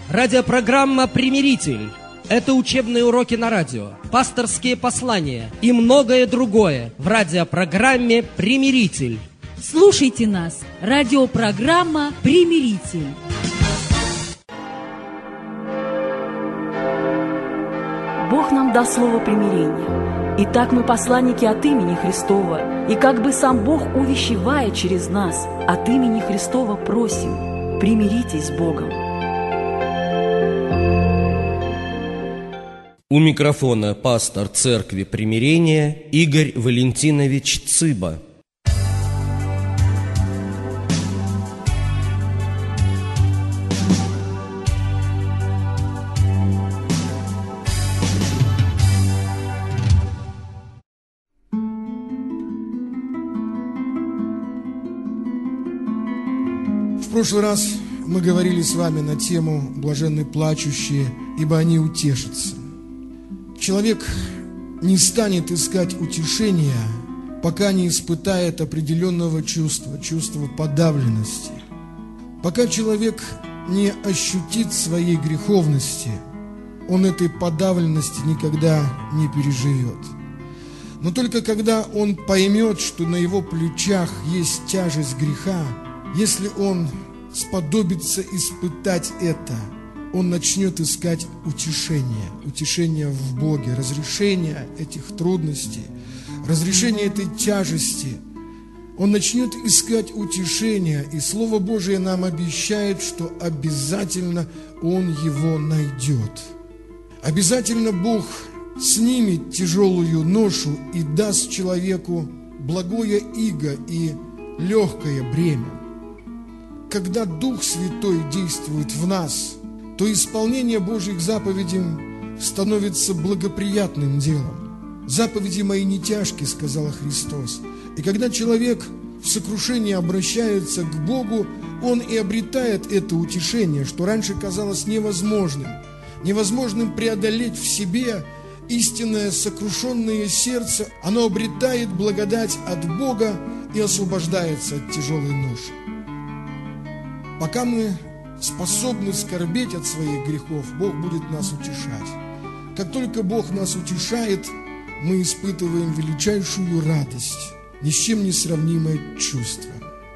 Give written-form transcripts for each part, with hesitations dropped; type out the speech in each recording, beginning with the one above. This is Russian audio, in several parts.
Радиопрограмма «Примиритель». Это учебные уроки на радио, пасторские послания и многое другое в радиопрограмме «Примиритель». Слушайте нас. Радиопрограмма «Примиритель». Бог нам дал слово примирения. Итак, мы посланники от имени Христова, и как бы сам Бог увещевая через нас, от имени Христова просим: примиритесь с Богом. У микрофона пастор Церкви Примирения Игорь Валентинович Цыба. В прошлый раз мы говорили с вами на тему «Блаженны плачущие, ибо они утешатся». Человек не станет искать утешения, пока не испытает определенного чувства подавленности. Пока человек не ощутит своей греховности, он этой подавленности никогда не переживет. Но только когда он поймет, что на его плечах есть тяжесть греха, если он сподобится испытать это, он начнет искать утешение в Боге, разрешение этих трудностей, разрешение этой тяжести. Он начнет искать утешение, и Слово Божие нам обещает, что обязательно он его найдет. Обязательно Бог снимет тяжелую ношу и даст человеку благое иго и легкое бремя. Когда Дух Святой действует в нас, то исполнение Божьих заповедей становится благоприятным делом. «Заповеди мои не тяжкие», — сказал Христос. И когда человек в сокрушении обращается к Богу, он и обретает это утешение, что раньше казалось невозможным. Невозможным преодолеть в себе истинное сокрушенное сердце, оно обретает благодать от Бога и освобождается от тяжелой ноши. Пока мы способны скорбеть от своих грехов, Бог будет нас утешать. Как только Бог нас утешает, мы испытываем величайшую радость, ни с чем не сравнимое чувство.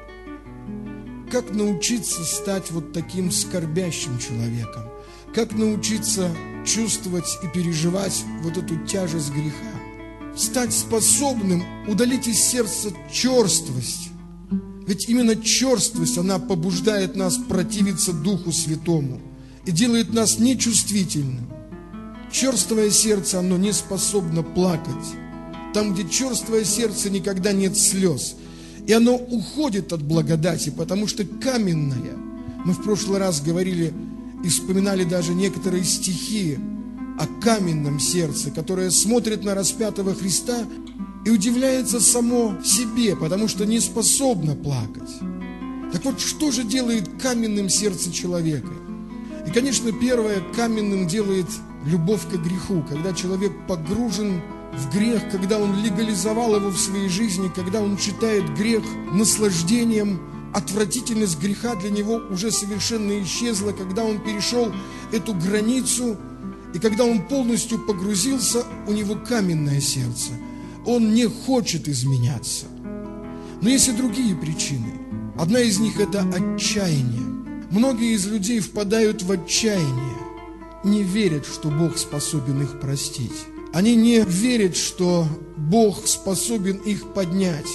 Как научиться стать вот таким скорбящим человеком? Как научиться чувствовать и переживать вот эту тяжесть греха? Стать способным удалить из сердца черствость. Ведь именно черствость, она побуждает нас противиться Духу Святому и делает нас нечувствительным. Черствое сердце, оно не способно плакать. Там, где черствое сердце, никогда нет слез. И оно уходит от благодати, потому что каменное. Мы в прошлый раз говорили и вспоминали даже некоторые стихи о каменном сердце, которое смотрит на распятого Христа и удивляется само себе, потому что не способно плакать. Так вот, что же делает каменным сердце человека? И, конечно, первое, каменным делает любовь к греху. Когда человек погружен в грех, когда он легализовал его в своей жизни, когда он считает грех наслаждением, отвратительность греха для него уже совершенно исчезла, когда он перешел эту границу, и когда он полностью погрузился, у него каменное сердце. Он не хочет изменяться. Но есть и другие причины. Одна из них – это отчаяние. Многие из людей впадают в отчаяние, не верят, что Бог способен их простить. Они не верят, что Бог способен их поднять.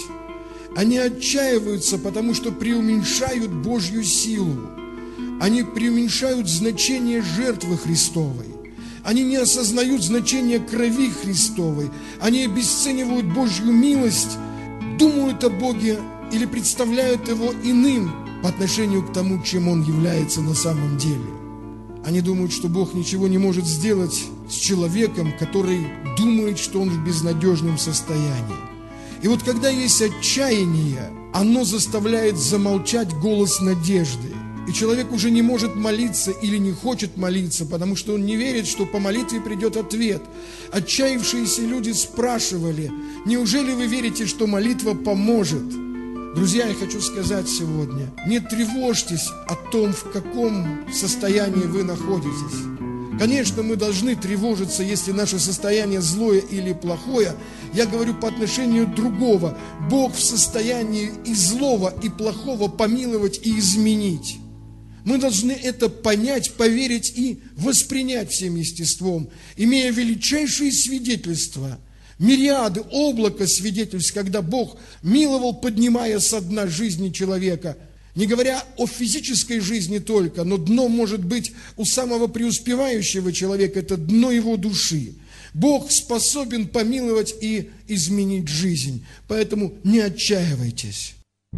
Они отчаиваются, потому что преуменьшают Божью силу. Они преуменьшают значение жертвы Христовой. Они не осознают значение крови Христовой. Они обесценивают Божью милость, думают о Боге или представляют Его иным по отношению к тому, чем Он является на самом деле. Они думают, что Бог ничего не может сделать с человеком, который думает, что он в безнадежном состоянии. И вот когда есть отчаяние, оно заставляет замолчать голос надежды. И человек уже не может молиться или не хочет молиться, потому что он не верит, что по молитве придет ответ. Отчаявшиеся люди спрашивали: неужели вы верите, что молитва поможет? Друзья, я хочу сказать сегодня, не тревожьтесь о том, в каком состоянии вы находитесь. Конечно, мы должны тревожиться, если наше состояние злое или плохое. Я говорю по отношению другого. Бог в состоянии и злого, и плохого помиловать и изменить. Мы должны это понять, поверить и воспринять всем естеством, имея величайшие свидетельства, мириады, облако свидетельств, когда Бог миловал, поднимая со дна жизни человека. Не говоря о физической жизни только, но дно может быть у самого преуспевающего человека, это дно его души. Бог способен помиловать и изменить жизнь, поэтому не отчаивайтесь.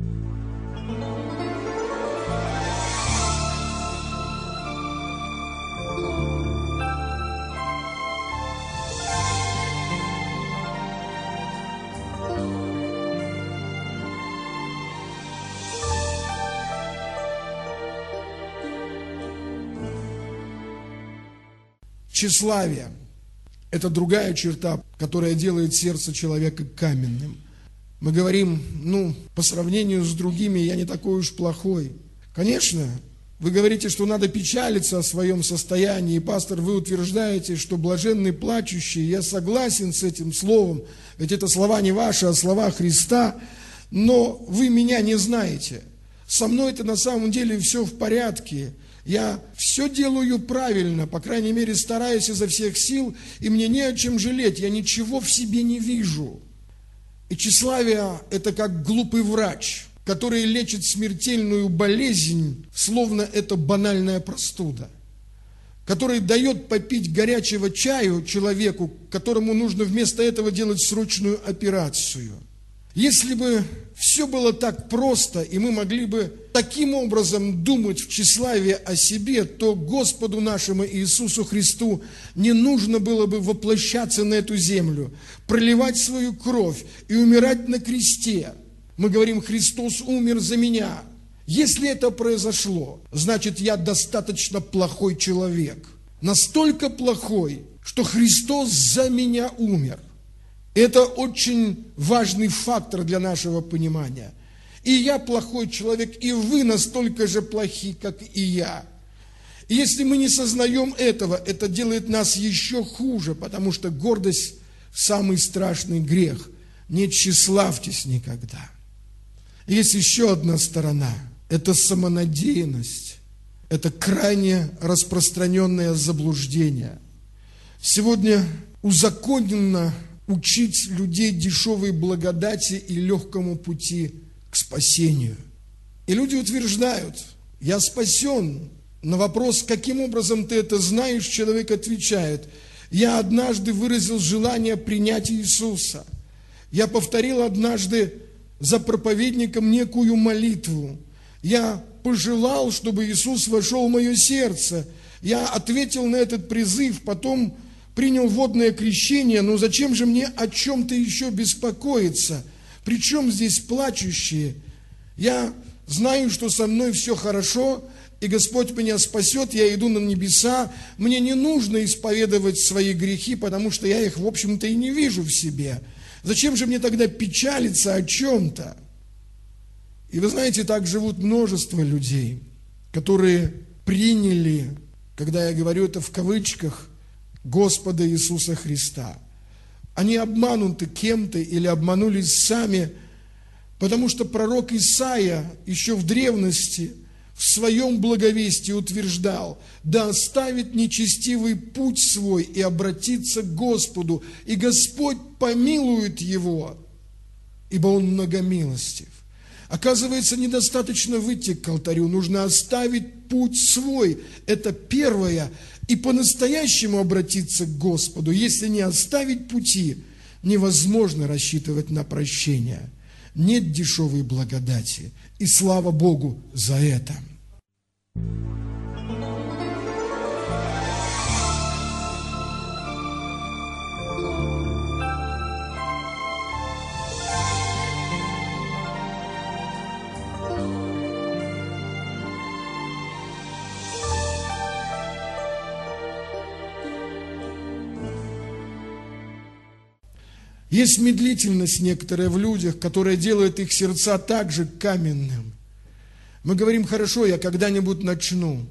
Тщеславие – это другая черта, которая делает сердце человека каменным. Мы говорим, по сравнению с другими я не такой уж плохой. Конечно, вы говорите, что надо печалиться о своем состоянии, и, пастор, вы утверждаете, что блаженны плачущие. Я согласен с этим словом, ведь это слова не ваши, а слова Христа, но вы меня не знаете. Со мной это на самом деле все в порядке. Я все делаю правильно, по крайней мере, стараюсь изо всех сил, и мне не о чем жалеть, я ничего в себе не вижу. И тщеславие – это как глупый врач, который лечит смертельную болезнь, словно это банальная простуда, который дает попить горячего чаю человеку, которому нужно вместо этого делать срочную операцию. Если бы все было так просто, и мы могли бы таким образом думать в тщеславии о себе, то Господу нашему Иисусу Христу не нужно было бы воплощаться на эту землю, проливать свою кровь и умирать на кресте. Мы говорим, Христос умер за меня. Если это произошло, значит, я достаточно плохой человек. Настолько плохой, что Христос за меня умер. Это очень важный фактор для нашего понимания. И я плохой человек, и вы настолько же плохи, как и я. И если мы не сознаем этого, это делает нас еще хуже, потому что гордость – самый страшный грех. Не тщеславьтесь никогда. Есть еще одна сторона – это самонадеянность. Это крайне распространенное заблуждение. Сегодня узаконено учить людей дешевой благодати и легкому пути к спасению. И люди утверждают, я спасен. На вопрос, каким образом ты это знаешь, человек отвечает, я однажды выразил желание принять Иисуса. Я повторил однажды за проповедником некую молитву. Я пожелал, чтобы Иисус вошел в мое сердце. Я ответил на этот призыв, потом принял водное крещение, но зачем же мне о чем-то еще беспокоиться? Причем здесь плачущие? Я знаю, что со мной все хорошо, и Господь меня спасет, я иду на небеса. Мне не нужно исповедовать свои грехи, потому что я их, в общем-то, и не вижу в себе. Зачем же мне тогда печалиться о чем-то? И вы знаете, так живут множество людей, которые приняли, когда я говорю это в кавычках, Господа Иисуса Христа. Они обмануты кем-то или обманулись сами, потому что пророк Исаия еще в древности в своем благовестии утверждал, да оставит нечестивый путь свой и обратится к Господу, и Господь помилует его, ибо Он многомилостив. Оказывается, недостаточно выйти к алтарю, нужно оставить путь свой. Это первое. И по-настоящему обратиться к Господу. Если не оставить пути, невозможно рассчитывать на прощение. Нет дешевой благодати. И слава Богу за это. Есть медлительность некоторая в людях, которая делает их сердца также каменным. Мы говорим: хорошо, я когда-нибудь начну.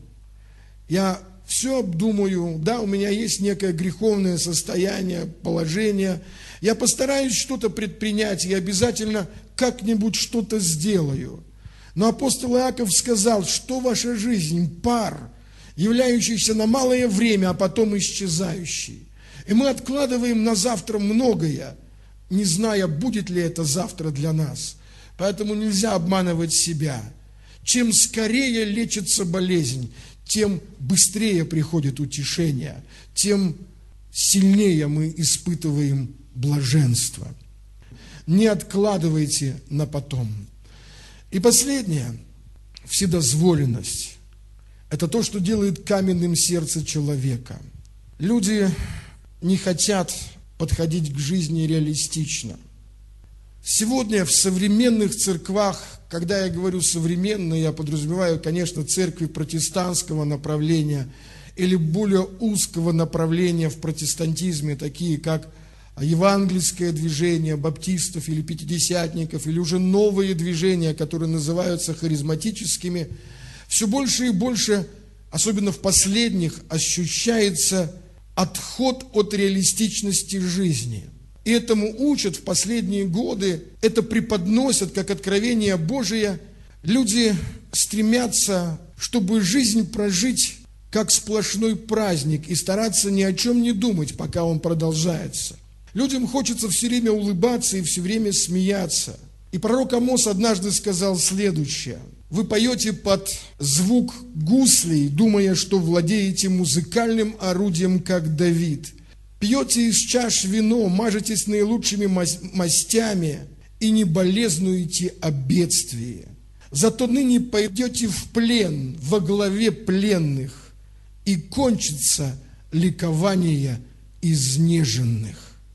Я все обдумаю, да, у меня есть некое греховное состояние, положение. Я постараюсь что-то предпринять, и обязательно как-нибудь что-то сделаю. Но апостол Иаков сказал, что ваша жизнь – пар, являющийся на малое время, а потом исчезающий. И мы откладываем на завтра многое, не зная, будет ли это завтра для нас. Поэтому нельзя обманывать себя. Чем скорее лечится болезнь, тем быстрее приходит утешение, тем сильнее мы испытываем блаженство. Не откладывайте на потом. И последнее – вседозволенность. Это то, что делает каменным сердце человека. Люди не хотят подходить к жизни реалистично. Сегодня в современных церквах, когда я говорю современные, я подразумеваю, конечно, церкви протестантского направления или более узкого направления в протестантизме, такие как евангельское движение баптистов или пятидесятников, или уже новые движения, которые называются харизматическими, все больше и больше, особенно в последних, ощущается отход от реалистичности жизни. И этому учат в последние годы, это преподносят как откровение Божие. Люди стремятся, чтобы жизнь прожить как сплошной праздник и стараться ни о чем не думать, пока он продолжается. Людям хочется все время улыбаться и все время смеяться. И пророк Амос однажды сказал следующее: вы поете под звук гуслей, думая, что владеете музыкальным орудием, как Давид. Пьете из чаш вино, мажетесь наилучшими мастями и не болезнуете о бедствии. Зато ныне пойдете в плен во главе пленных, и кончится ликование изнеженных.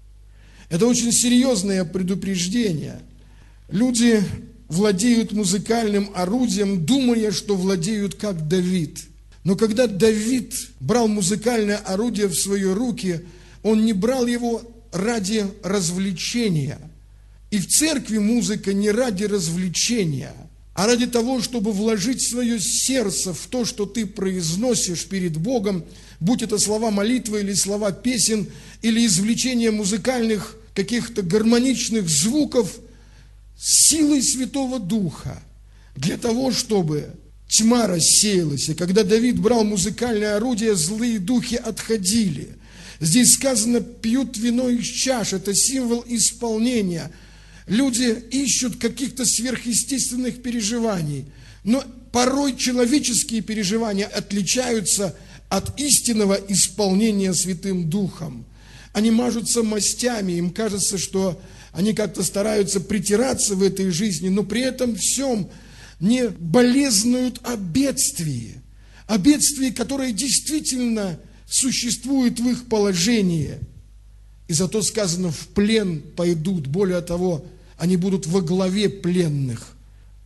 Это очень серьезное предупреждение. Люди владеют музыкальным орудием, думая, что владеют как Давид. Но когда Давид брал музыкальное орудие в свои руки, он не брал его ради развлечения. И в церкви музыка не ради развлечения, а ради того, чтобы вложить свое сердце в то, что ты произносишь перед Богом, будь это слова молитвы или слова песен, или извлечение музыкальных каких-то гармоничных звуков, силой Святого Духа, для того, чтобы тьма рассеялась. И когда Давид брал музыкальное орудие, злые духи отходили. Здесь сказано: пьют вино из чаш. Это символ исполнения. Люди ищут каких-то сверхъестественных переживаний. Но порой человеческие переживания отличаются от истинного исполнения Святым Духом. Они мажутся мастями, им кажется, что они как-то стараются притираться в этой жизни, но при этом всем не болезнуют о бедствии, которое действительно существует в их положении. И зато сказано: в плен пойдут. Более того, они будут во главе пленных.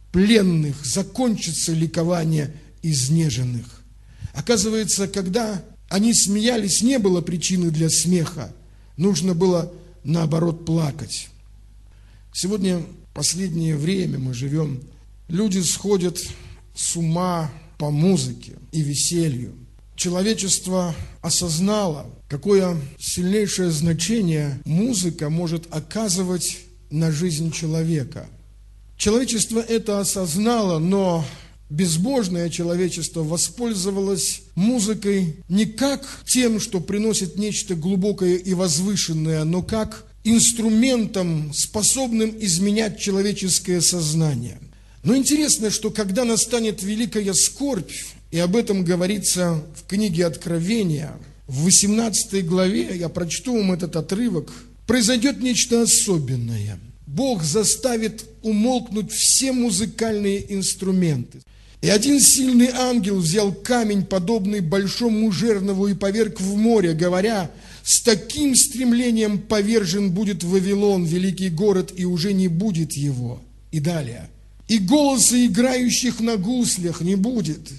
Закончится ликование изнеженных. Оказывается, когда они смеялись, не было причины для смеха. Нужно было, наоборот, плакать. Сегодня, в последнее время мы живем, люди сходят с ума по музыке и веселью. Человечество осознало, какое сильнейшее значение музыка может оказывать на жизнь человека. Человечество это осознало, но безбожное человечество воспользовалось музыкой не как тем, что приносит нечто глубокое и возвышенное, но как инструментом, способным изменять человеческое сознание. Но интересно, что когда настанет великая скорбь, и об этом говорится в книге Откровения, в 18 главе, я прочту вам этот отрывок, произойдет нечто особенное. Бог заставит умолкнуть все музыкальные инструменты. И один сильный ангел взял камень, подобный большому жернову, и поверг в море, говоря: с таким стремлением повержен будет Вавилон, великий город, и уже не будет его. И далее: и голоса играющих на гуслях не будет,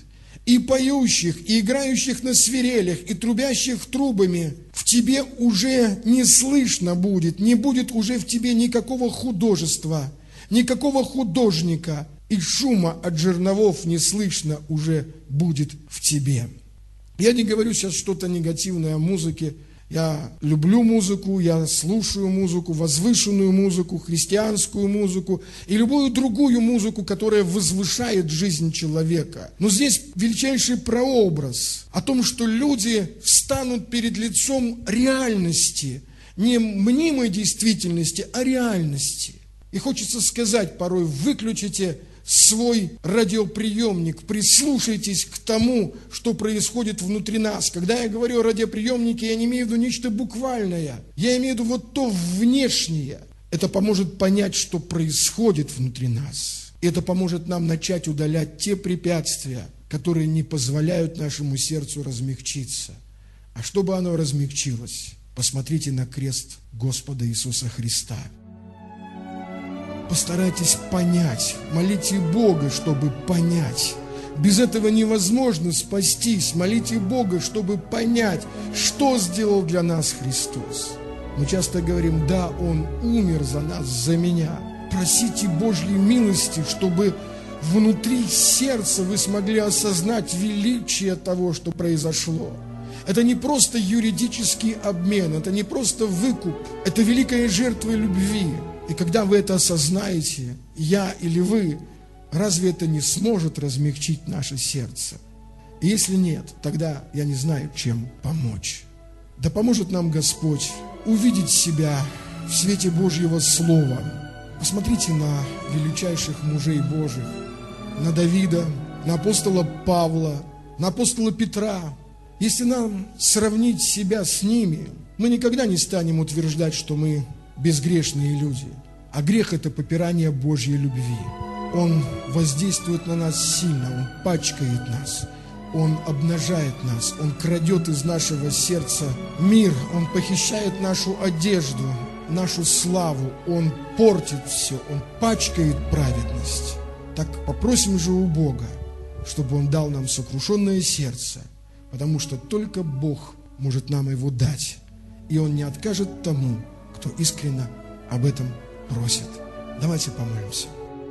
и поющих, и играющих на свирелях, и трубящих трубами, в тебе уже не слышно будет, не будет уже в тебе никакого художества, никакого художника, и шума от жерновов не слышно уже будет в тебе. Я не говорю сейчас что-то негативное о музыке. Я люблю музыку, я слушаю музыку, возвышенную музыку, христианскую музыку и любую другую музыку, которая возвышает жизнь человека. Но здесь величайший прообраз о том, что люди встанут перед лицом реальности, не мнимой действительности, а реальности. И хочется сказать порой: выключите свой радиоприемник, прислушайтесь к тому, что происходит внутри нас. Когда я говорю о радиоприемнике, я не имею в виду нечто буквальное, я имею в виду вот то внешнее. Это поможет понять, что происходит внутри нас. И это поможет нам начать удалять те препятствия, которые не позволяют нашему сердцу размягчиться. А чтобы оно размягчилось, посмотрите на крест Господа Иисуса Христа. Постарайтесь понять, молите Бога, чтобы понять. Без этого невозможно спастись. Молите Бога, чтобы понять, что сделал для нас Христос. Мы часто говорим: да, Он умер за нас, за меня. Просите Божьей милости, чтобы внутри сердца вы смогли осознать величие того, что произошло. Это не просто юридический обмен, это не просто выкуп, это великая жертва любви. И когда вы это осознаете, я или вы, разве это не сможет размягчить наше сердце? И если нет, тогда я не знаю, чем помочь. Да поможет нам Господь увидеть себя в свете Божьего Слова. Посмотрите на величайших мужей Божьих, на Давида, на апостола Павла, на апостола Петра. Если нам сравнить себя с ними, мы никогда не станем утверждать, что мы безгрешные люди. А грех – это попирание Божьей любви. Он воздействует на нас сильно, он пачкает нас, он обнажает нас, он крадет из нашего сердца мир, он похищает нашу одежду, нашу славу, он портит все, он пачкает праведность. Так попросим же у Бога, чтобы Он дал нам сокрушенное сердце, потому что только Бог может нам его дать, и Он не откажет тому, кто искренне об этом просит. Давайте помолимся.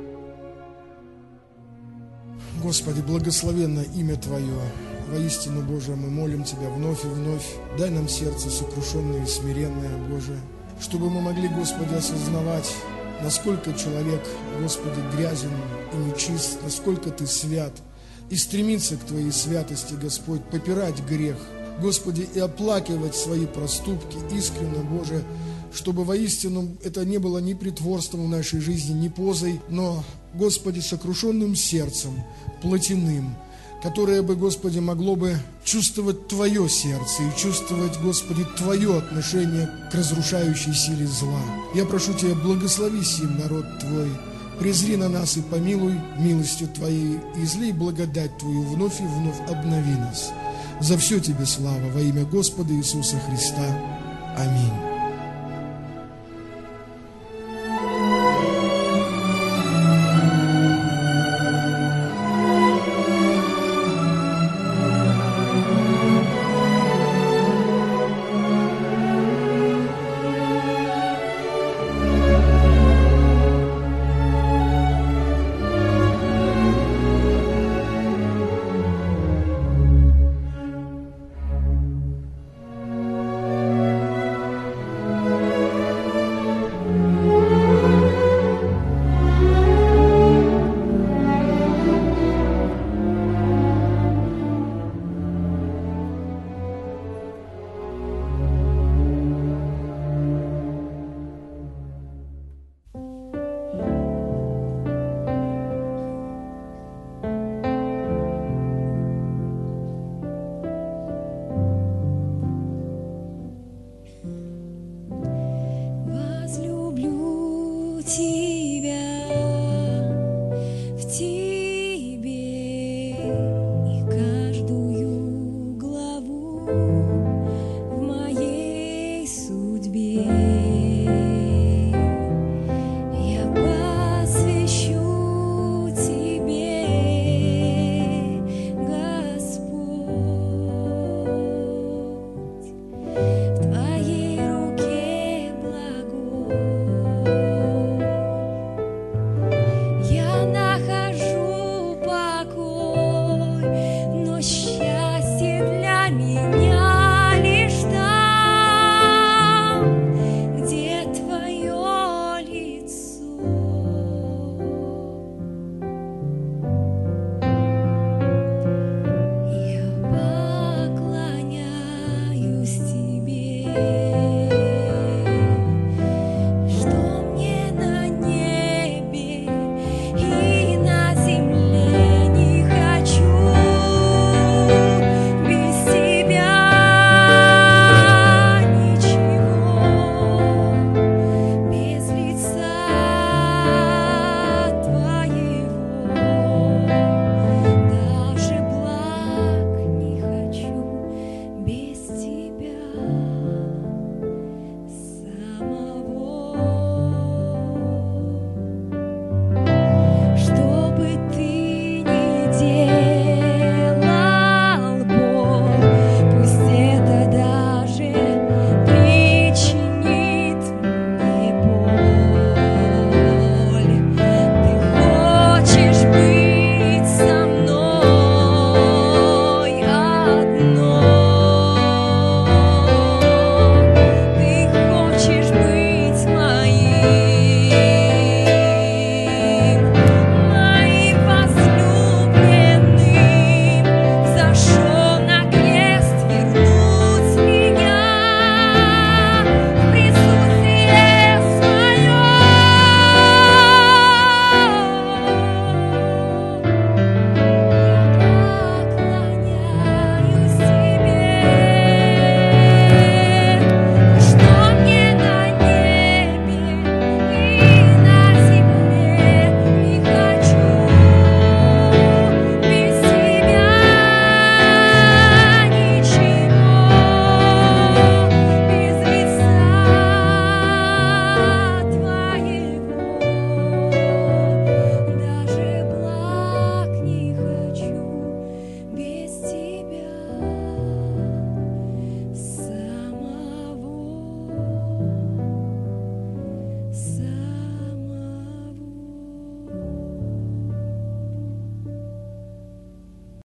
Господи, благословенно имя Твое. Воистину, Боже, мы молим Тебя вновь и вновь. Дай нам сердце сокрушенное и смиренное, Боже, чтобы мы могли, Господи, осознавать, насколько человек, Господи, грязен и нечист, насколько Ты свят, и стремиться к Твоей святости, Господь, попирать грех, Господи, и оплакивать свои проступки искренне, Боже, чтобы воистину это не было ни притворством в нашей жизни, ни позой, но, Господи, сокрушенным сердцем, плотяным, которое бы, Господи, могло бы чувствовать Твое сердце и чувствовать, Господи, Твое отношение к разрушающей силе зла. Я прошу Тебя, благослови сим народ Твой, презри на нас и помилуй милостью Твоей, и излей благодать Твою вновь и вновь обнови нас. За все Тебе слава во имя Господа Иисуса Христа. Аминь.